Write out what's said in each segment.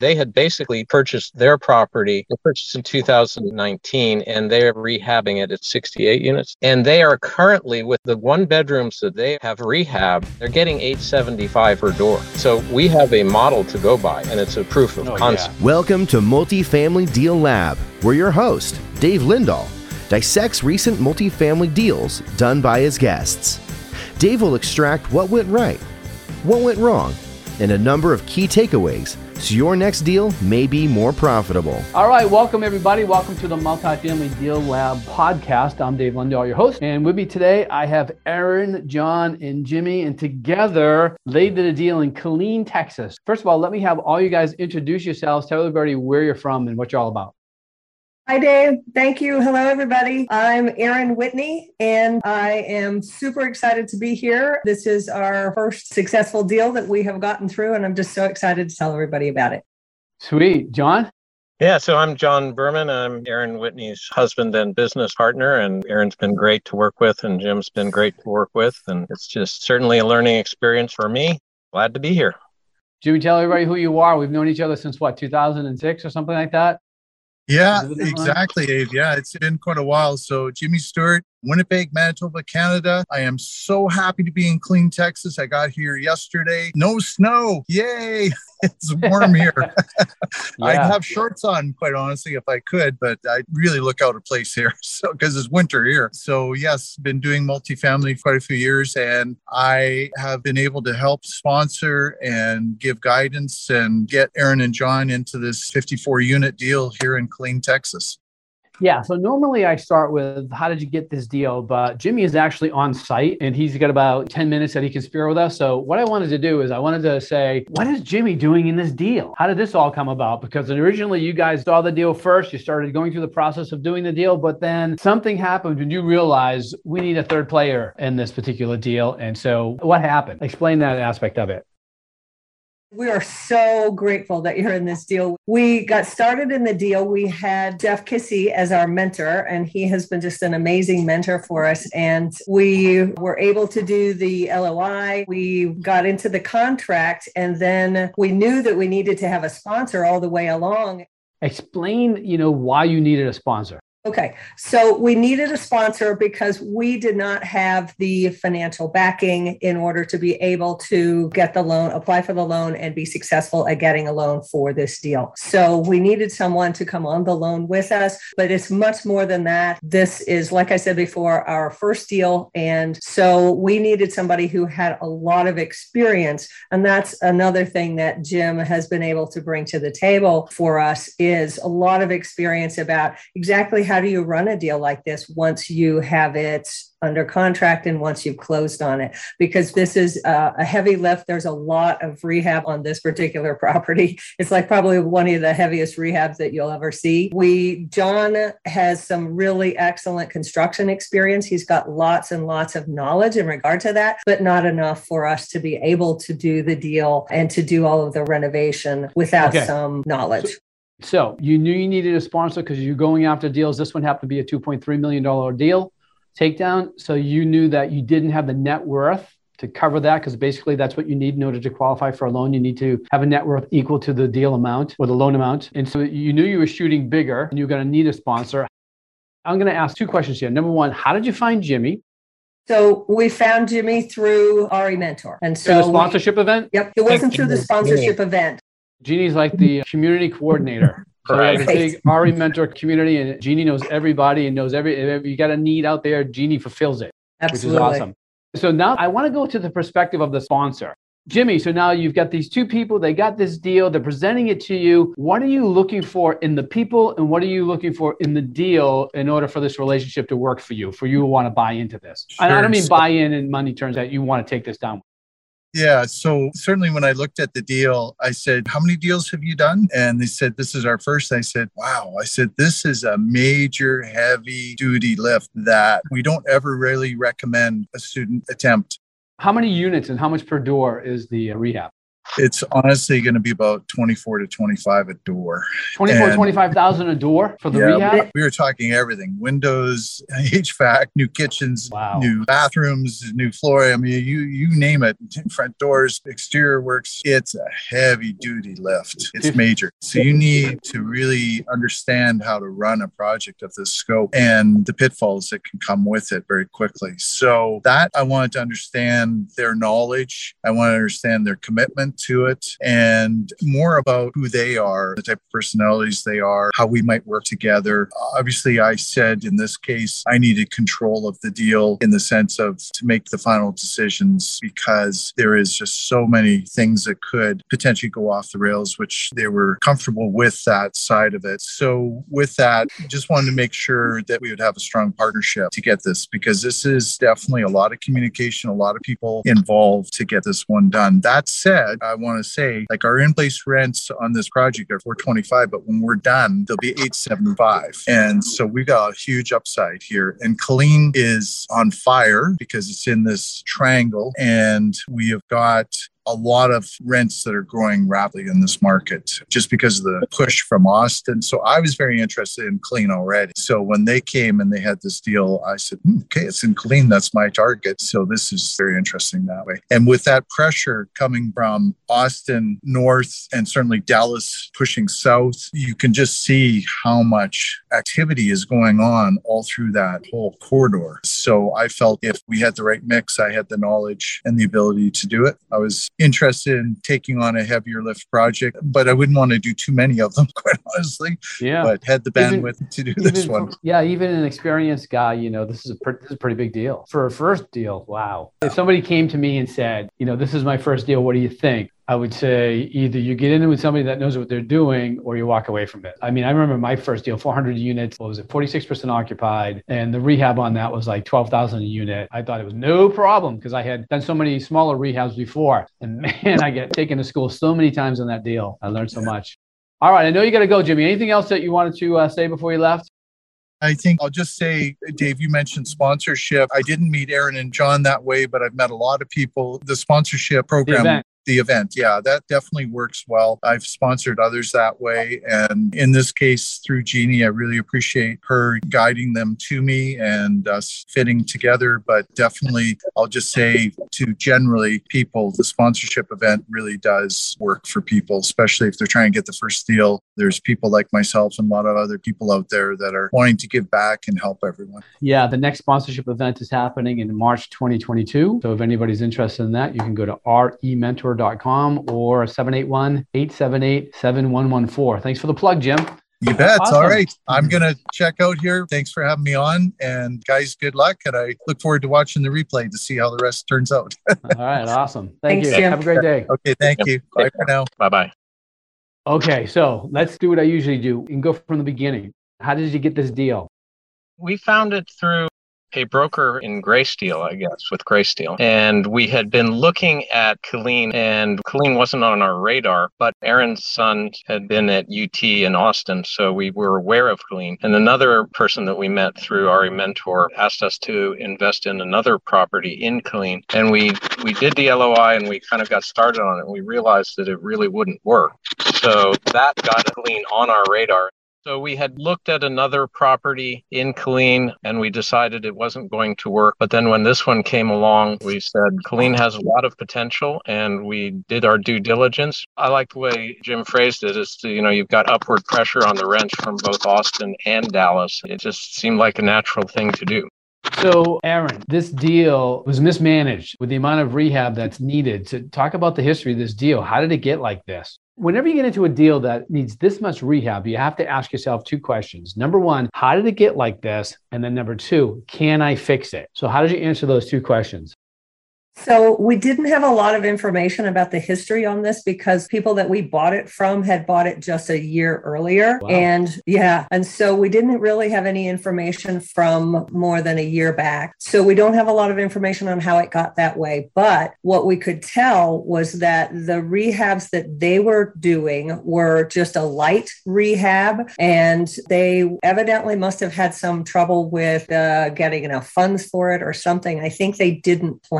They had basically purchased their property, they purchased in 2019, and they're rehabbing it at 68 units. And they are currently, with the one bedrooms that they have rehabbed, they're getting $875 per door. So we have a model to go by, and it's a proof of concept. Yeah. Welcome to Multifamily Deal Lab, where your host, Dave Lindahl, dissects recent multifamily deals done by his guests. Dave will extract what went right, what went wrong, and a number of key takeaways so your next deal may be more profitable. All right, welcome everybody. Welcome to the Multifamily Deal Lab podcast. I'm Dave Lindahl, your host. And with me today, I have Aaron, John, and Jimmy. And together, they did a deal in Killeen, Texas. First of all, let me have all you guys introduce yourselves. Tell everybody where you're from and what you're all about. Hi, Dave. Thank you. Hello, everybody. I'm Erin Whitney, and I am super excited to be here. This is our first successful deal that we have gotten through, and I'm just so excited to tell everybody about it. Sweet. John? Yeah, so I'm John Berman. I'm Erin Whitney's husband and business partner, and Erin's been great to work with, and Jim's been great to work with, and it's just certainly a learning experience for me. Glad to be here. Jimmy, tell everybody who you are. We've known each other since, 2006 or something like that? Yeah, exactly, Dave. Yeah, it's been quite a while. So Jimmy Stewart, Winnipeg, Manitoba, Canada. I am so happy to be in Killeen, Texas. I got here yesterday. No snow. Yay. It's warm here. Yeah. I'd have shorts on, quite honestly, if I could, but I really look out of place here. So, because it's winter here. So yes, been doing multifamily quite a few years, and I have been able to help sponsor and give guidance and get Aaron and John into this 54 unit deal here in Killeen, Texas. Yeah. So normally I start with, how did you get this deal? But Jimmy is actually on site and he's got about 10 minutes that he can spare with us. So what I wanted to do is I wanted to say, what is Jimmy doing in this deal? How did this all come about? Because originally you guys saw the deal first. You started going through the process of doing the deal, but then something happened and you realized we need a third player in this particular deal. And so what happened? Explain that aspect of it. We are so grateful that you're in this deal. We got started in the deal. We had Jeff Kissy as our mentor, and he has been just an amazing mentor for us. And we were able to do the LOI. We got into the contract, and then we knew that we needed to have a sponsor all the way along. Explain, why you needed a sponsor. Okay, so we needed a sponsor because we did not have the financial backing in order to be able to get the loan, apply for the loan, and be successful at getting a loan for this deal. So we needed someone to come on the loan with us, but it's much more than that. This is, like I said before, our first deal. And so we needed somebody who had a lot of experience. And that's another thing that Jim has been able to bring to the table for us, is a lot of experience about exactly how do you run a deal like this once you have it under contract and once you've closed on it, because this is a heavy lift. There's a lot of rehab on this particular property. It's like probably one of the heaviest rehabs that you'll ever see. John has some really excellent construction experience. He's got lots and lots of knowledge in regard to that, but not enough for us to be able to do the deal and to do all of the renovation without some knowledge. So you knew you needed a sponsor because you're going after deals. This one happened to be a $2.3 million deal takedown. So you knew that you didn't have the net worth to cover that, because basically that's what you need in order to qualify for a loan. You need to have a net worth equal to the deal amount or the loan amount. And so you knew you were shooting bigger and you're going to need a sponsor. I'm going to ask two questions here. Number one, how did you find Jimmy? So we found Jimmy through RE Mentor. And so through the sponsorship event? Yep. It wasn't through the sponsorship event. Jeannie's like the community coordinator. So we have a big RE Mentor community, and Jeannie knows everybody and knows you got a need out there, Jeannie fulfills it. Absolutely. Which is awesome. So now I want to go to the perspective of the sponsor. Jimmy, so now you've got these two people, they got this deal, they're presenting it to you. What are you looking for in the people, and what are you looking for in the deal in order for this relationship to work for you to want to buy into this? Sure. I don't mean buy in money terms, that you want to take this down. Yeah. So certainly when I looked at the deal, I said, how many deals have you done? And they said, this is our first. I said, wow. I said, this is a major heavy duty lift that we don't ever really recommend a student attempt. How many units and how much per door is the rehab? It's honestly going to be about 24 to 25 a door. 25,000 a door for the rehab? We were talking everything: windows, HVAC, new kitchens, new bathrooms, new floor. I mean, you name it. Front doors, exterior works. It's a heavy duty lift. It's major. So you need to really understand how to run a project of this scope and the pitfalls that can come with it very quickly. So that I wanted to understand their knowledge. I want to understand their commitment to it, and more about who they are, the type of personalities they are, how we might work together. Obviously, I said in this case, I needed control of the deal in the sense of to make the final decisions, because there is just so many things that could potentially go off the rails, which they were comfortable with that side of it. So with that, just wanted to make sure that we would have a strong partnership to get this, because this is definitely a lot of communication, a lot of people involved to get this one done. That said, I want to say, like, our in-place rents on this project are $425, but when we're done, they'll be $875. And so we got a huge upside here. And Killeen is on fire because it's in this triangle, and we have got a lot of rents that are growing rapidly in this market just because of the push from Austin. So I was very interested in Killeen already. So when they came and they had this deal, I said, okay, it's in Killeen. That's my target. So this is very interesting that way. And with that pressure coming from Austin north and certainly Dallas pushing south, you can just see how much activity is going on all through that whole corridor. So I felt if we had the right mix, I had the knowledge and the ability to do it. I was interested in taking on a heavier lift project, but I wouldn't want to do too many of them, quite honestly. Yeah. But had the bandwidth to do this one. Even an experienced guy, this is a pretty big deal. For a first deal, wow. If somebody came to me and said, this is my first deal, what do you think? I would say either you get in it with somebody that knows what they're doing or you walk away from it. I mean, I remember my first deal, 400 units, 46% occupied, and the rehab on that was like 12,000 a unit. I thought it was no problem because I had done so many smaller rehabs before. And man, I get taken to school so many times on that deal. I learned so much. All right, I know you got to go, Jimmy. Anything else that you wanted to say before you left? I think I'll just say, Dave, you mentioned sponsorship. I didn't meet Aaron and John that way, but I've met a lot of people. The sponsorship program. The event. Yeah, that definitely works well. I've sponsored others that way. And in this case, through Jeannie, I really appreciate her guiding them to me and us fitting together. But definitely, I'll just say to generally people, the sponsorship event really does work for people, especially if they're trying to get the first deal. There's people like myself and a lot of other people out there that are wanting to give back and help everyone. Yeah, the next sponsorship event is happening in March 2022. So if anybody's interested in that, you can go to rementor.com or 781-878-7114. Thanks for the plug, Jim. You bet. Awesome. All right. I'm going to check out here. Thanks for having me on. And guys, good luck. And I look forward to watching the replay to see how the rest turns out. All right. Awesome. Thanks, Jim. Have a great day. Okay. Thank you. Bye for now. Bye-bye. Okay. So let's do what I usually do. You can go from the beginning. How did you get this deal? We found it through a broker in Greysteel, I guess, with Greysteel. And we had been looking at Killeen, and Killeen wasn't on our radar, but Aaron's son had been at UT in Austin, so we were aware of Killeen. And another person that we met through reMentor asked us to invest in another property in Killeen. And we did the LOI and we kind of got started on it. And we realized that it really wouldn't work. So that got Killeen on our radar. So we had looked at another property in Killeen and we decided it wasn't going to work. But then when this one came along, we said Killeen has a lot of potential and we did our due diligence. I like the way Jim phrased it is you've got upward pressure on the rents from both Austin and Dallas. It just seemed like a natural thing to do. So, Aaron, this deal was mismanaged with the amount of rehab that's needed. To talk about the history of this deal, how did it get like this? Whenever you get into a deal that needs this much rehab, you have to ask yourself two questions. Number one, how did it get like this? And then number two, can I fix it? So how did you answer those two questions? So we didn't have a lot of information about the history on this because people that we bought it from had bought it just a year earlier. Wow. And so we didn't really have any information from more than a year back. So we don't have a lot of information on how it got that way. But what we could tell was that the rehabs that they were doing were just a light rehab, and they evidently must have had some trouble with getting enough funds for it or something. I think they didn't plan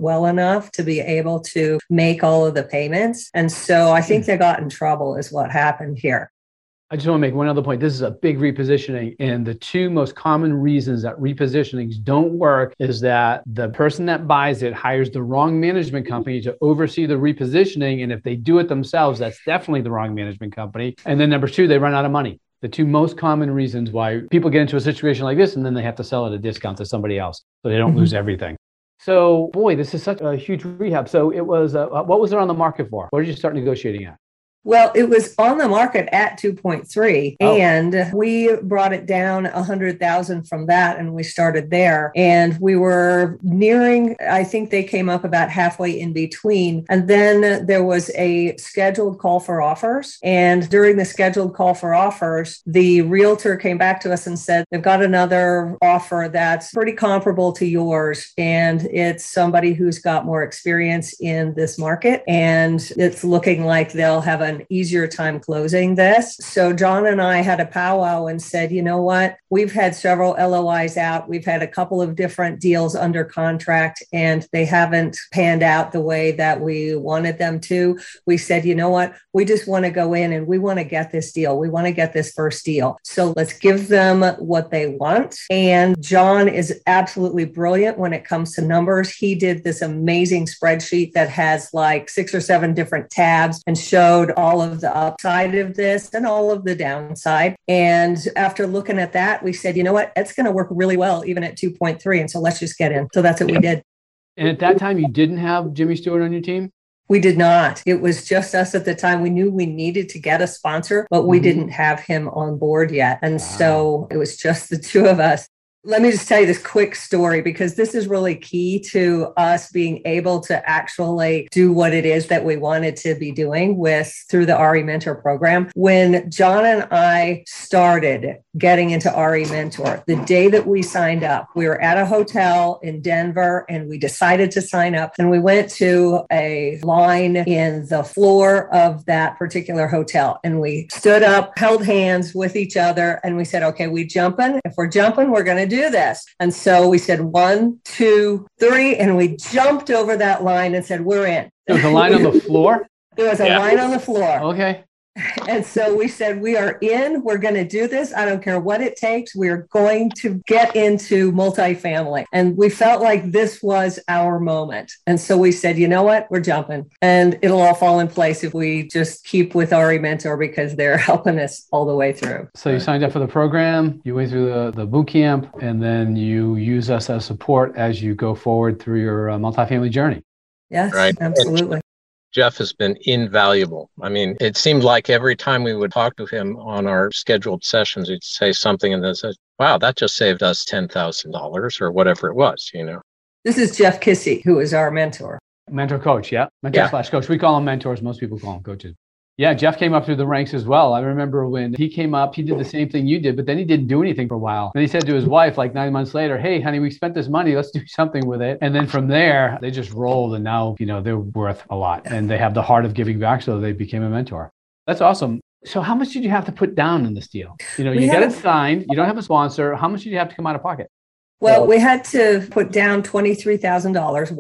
well enough to be able to make all of the payments. And so I think they got in trouble is what happened here. I just want to make one other point. This is a big repositioning. And the two most common reasons that repositionings don't work is that the person that buys it hires the wrong management company to oversee the repositioning. And if they do it themselves, that's definitely the wrong management company. And then number two, they run out of money. The two most common reasons why people get into a situation like this, and then they have to sell at a discount to somebody else so they don't lose everything. So, boy, this is such a huge rehab. So it was, what was it on the market for? What did you start negotiating at? Well, it was on the market at 2.3, and we brought it down 100,000 from that, and we started there. And we were nearing, I think they came up about halfway in between. And then there was a scheduled call for offers. And during the scheduled call for offers, the realtor came back to us and said, they've got another offer that's pretty comparable to yours. And it's somebody who's got more experience in this market. And it's looking like they'll have an easier time closing this. So John and I had a powwow and said, you know what? We've had several LOIs out. We've had a couple of different deals under contract, and they haven't panned out the way that we wanted them to. We said, you know what? We just want to go in and we want to get this deal. We want to get this first deal. So let's give them what they want. And John is absolutely brilliant when it comes to numbers. He did this amazing spreadsheet that has like 6 or 7 different tabs and showed all of the upside of this and all of the downside. And after looking at that, we said, you know what, it's going to work really well, even at 2.3. And so let's just get in. So that's what we did. And at that time, you didn't have Jimmy Stewart on your team? We did not. It was just us at the time. We knew we needed to get a sponsor, but we didn't have him on board yet. And so it was just the two of us. Let me just tell you this quick story, because this is really key to us being able to actually do what it is that we wanted to be doing through the RE Mentor program. When John and I started getting into RE Mentor, the day that we signed up, we were at a hotel in Denver and we decided to sign up, and we went to a line in the floor of that particular hotel, and we stood up, held hands with each other, and we said, okay, we jumping. If we're jumping, we're going to do this. And so we said 1, 2, 3, and we jumped over that line and said, we're in. There was a line on the floor? There was a line on the floor. Okay. And so we said, we are in, we're going to do this. I don't care what it takes. We're going to get into multifamily. And we felt like this was our moment. And so we said, you know what, we're jumping, and it'll all fall in place if we just keep with RE Mentor, because they're helping us all the way through. So you signed up for the program, you went through the boot camp, and then you use us as support as you go forward through your multifamily journey. Yes, right. Absolutely. Jeff has been invaluable. I mean, it seemed like every time we would talk to him on our scheduled sessions, he'd say something and then say, wow, that just saved us $10,000 or whatever it was, you know. This is Jeff Kissy, who is our mentor. Mentor coach, yeah. Mentor/coach. We call them mentors. Most people call them coaches. Yeah, Jeff came up through the ranks as well. I remember when he came up, he did the same thing you did, but then he didn't do anything for a while. And he said to his wife, like 9 months later, hey, honey, we spent this money. Let's do something with it. And then from there, they just rolled, and now, you know, they're worth a lot and they have the heart of giving back. So they became a mentor. That's awesome. So how much did you have to put down in this deal? You know, you get it signed, you don't have a sponsor. How much did you have to come out of pocket? Well, we had to put down $23,000,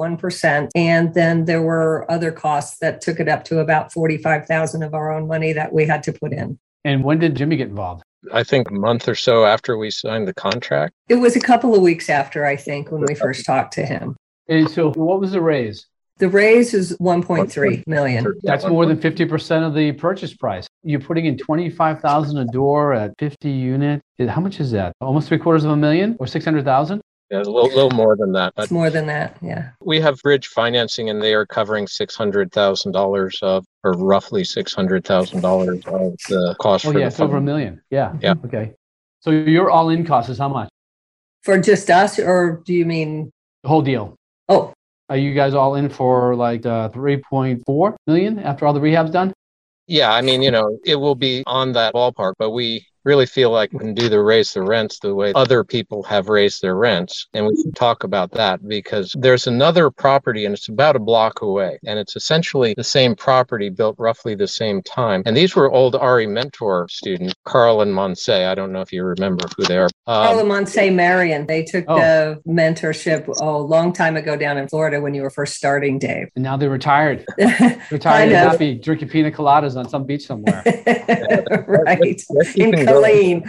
1%. And then there were other costs that took it up to about $45,000 of our own money that we had to put in. And when did Jimmy get involved? I think a month or so after we signed the contract. It was a couple of weeks after, I think, when we first talked to him. And so what was the raise? The raise is $1.3 million. That's more than 50% of the purchase price. You're putting in $25,000 a door at 50 units. How much is that? Almost $750,000 or $600,000? Yeah, a little more than that. It's more than that, yeah. We have bridge financing, and they are covering $600,000 of, or roughly $600,000 of the cost. Oh, yeah, it's over $1 million. Yeah. Yeah. Okay. So your all-in cost is how much? For just us, or do you mean the whole deal? Oh. Are you guys all in for like 3.4 million after all the rehab's done? Yeah, I mean, you know, it will be on that ballpark, but we really feel like we can do the raise the rents the way other people have raised their rents. And we should talk about that because there's another property and it's about a block away. And it's essentially the same property built roughly the same time. And these were old RE Mentor students, Carl and Monse. I don't know if you remember who they are. Carl and Monse Marion. They took the mentorship a long time ago down in Florida when you were first starting, Dave. And now they're retired. Retired and happy, drinking pina coladas on some beach somewhere. Right. In Killeen.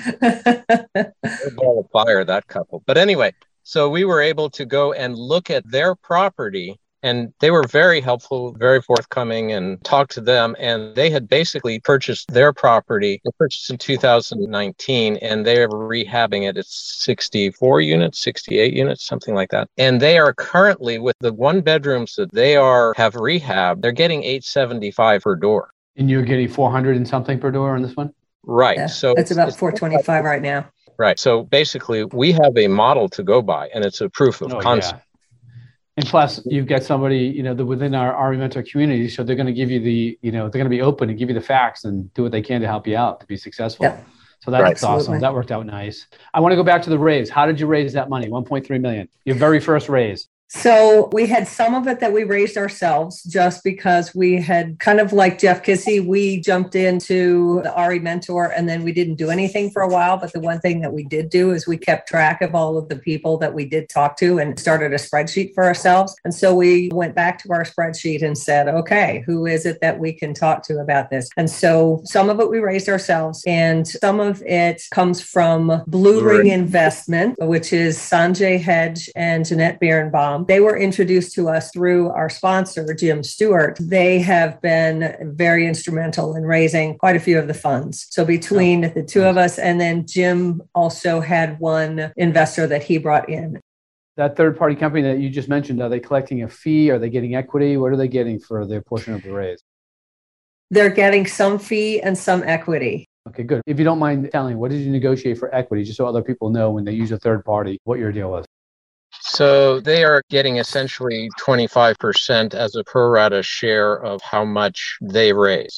Ball of fire, that couple. But anyway, so we were able to go and look at their property, and they were very helpful, very forthcoming, and talked to them. And they had basically purchased their property. They purchased in 2019, and they're rehabbing it. It's 64 units, 68 units, something like that. And they are currently, with the one bedrooms that they have rehabbed, they're getting $875 per door. And you're getting 400 and something per door on this one? Right. Yeah, so it's about 425 right now. Right. So basically, we have a model to go by, and it's a proof of concept. Yeah. And plus, you've got somebody, within our RE Mentor community, so they're going to give you they're going to be open and give you the facts and do what they can to help you out to be successful. Yeah. So that's awesome. That worked out nice. I want to go back to the raise. How did you raise that money? $1.3 million. Your very first raise. So we had some of it that we raised ourselves just because we had kind of like Jeff Kissy, we jumped into the RE Mentor and then we didn't do anything for a while. But the one thing that we did do is we kept track of all of the people that we did talk to and started a spreadsheet for ourselves. And so we went back to our spreadsheet and said, okay, who is it that we can talk to about this? And so some of it we raised ourselves and some of it comes from Blue Ring Investment, which is Sanjay Hedge and Jeanette Birnbaum. They were introduced to us through our sponsor, Jim Stewart. They have been very instrumental in raising quite a few of the funds. So between the two of us, and then Jim also had one investor that he brought in. That third-party company that you just mentioned, are they collecting a fee? Are they getting equity? What are they getting for their portion of the raise? They're getting some fee and some equity. Okay, good. If you don't mind telling, what did you negotiate for equity, just so other people know when they use a third party, what your deal was? So they are getting essentially 25% as a pro rata share of how much they raise.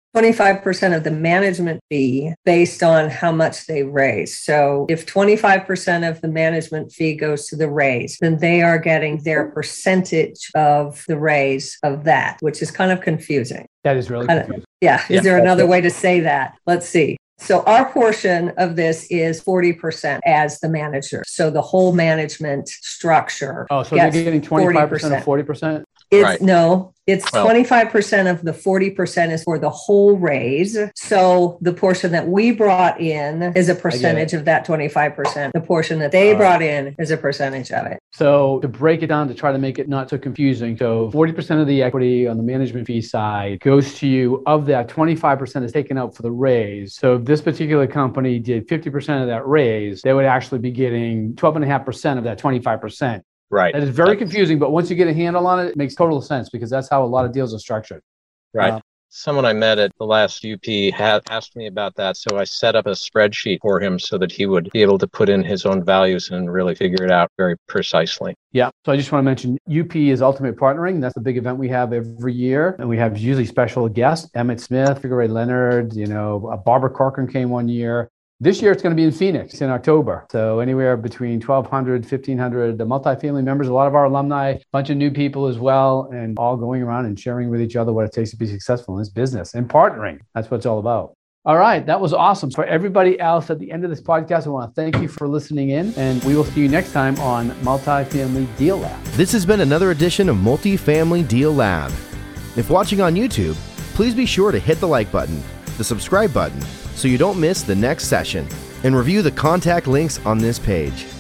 25% of the management fee based on how much they raise. So if 25% of the management fee goes to the raise, then they are getting their percentage of the raise of that, which is kind of confusing. That is really confusing. Yeah. Is there another way to say that? Let's see. So our portion of this is 40% as the manager. So the whole management structure. Oh, so they're getting 25% of 40%? No, it's 25% of the 40% is for the whole raise. So the portion that we brought in is a percentage of that 25%. The portion that they brought in is a percentage of it. So to break it down, to try to make it not so confusing. So 40% of the equity on the management fee side goes to you. Of that, 25% is taken out for the raise. So if this particular company did 50% of that raise, they would actually be getting 12.5% of that 25%. Right. That is very confusing, but once you get a handle on it, it makes total sense because that's how a lot of deals are structured. Right. Someone I met at the last UP had asked me about that, so I set up a spreadsheet for him so that he would be able to put in his own values and really figure it out very precisely. Yeah. So I just want to mention UP is Ultimate Partnering. That's the big event we have every year. And we have usually special guests, Emmett Smith, Figure Ray Leonard, Barbara Corcoran came one year. This year, it's going to be in Phoenix in October. So anywhere between 1,200, 1,500 multifamily members, a lot of our alumni, a bunch of new people as well, and all going around and sharing with each other what it takes to be successful in this business and partnering. That's what it's all about. All right. That was awesome. For everybody else at the end of this podcast, I want to thank you for listening in, and we will see you next time on Multifamily Deal Lab. This has been another edition of Multifamily Deal Lab. If watching on YouTube, please be sure to hit the like button, the subscribe button, so you don't miss the next session, and review the contact links on this page.